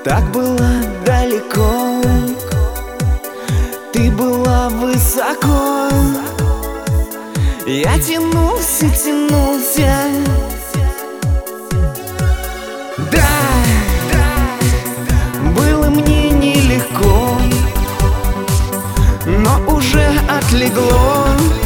Так было далеко, ты была высоко. Я тянулся, тянулся. Да, было мне нелегко, но уже отлегло.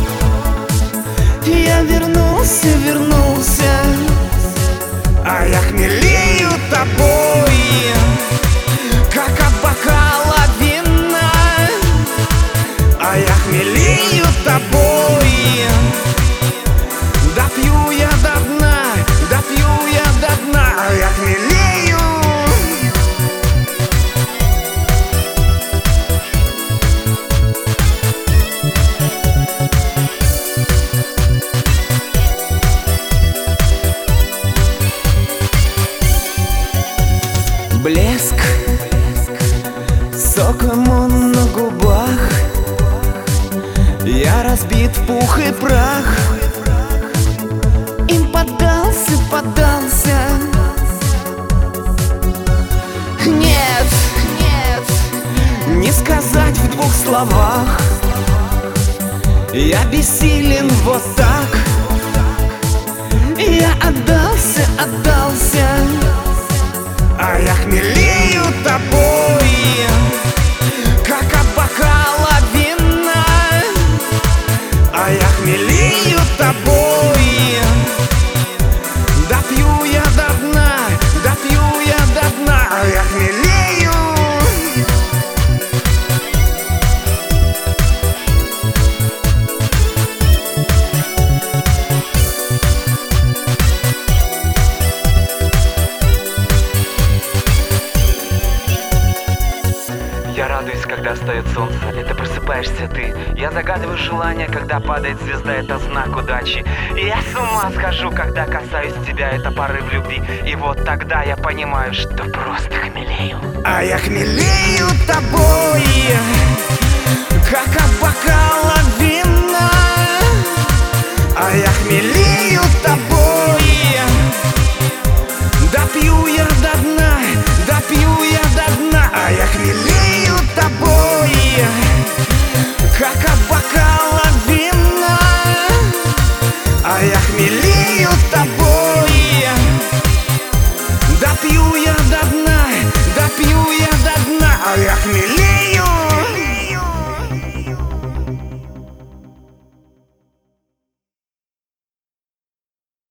Я вернулся, вернулся, а я хмелею тобой, как от бокала вина. А я хмелею тобой, допью я до дна, допью я до дна. А я хмелею. Блеск, соком он на губах. Я разбит в пух и прах. Им поддался, поддался. Нет, нет, не сказать в двух словах. Я бессилен вот так. Я отдался, отдался. А я хмелею тобой, как от бокала вина. А я хмелею тобой, допью я до дна, допью я до дна. А я хмелею. Я радуюсь, когда встает солнце, это просыпаешься ты. Я загадываю желание, когда падает звезда, это знак удачи. И я с ума схожу, когда касаюсь тебя, это порыв любви. И вот тогда я понимаю, что просто хмелею. А я хмелею тобой, как от бокала вина. А я хмелею тобой.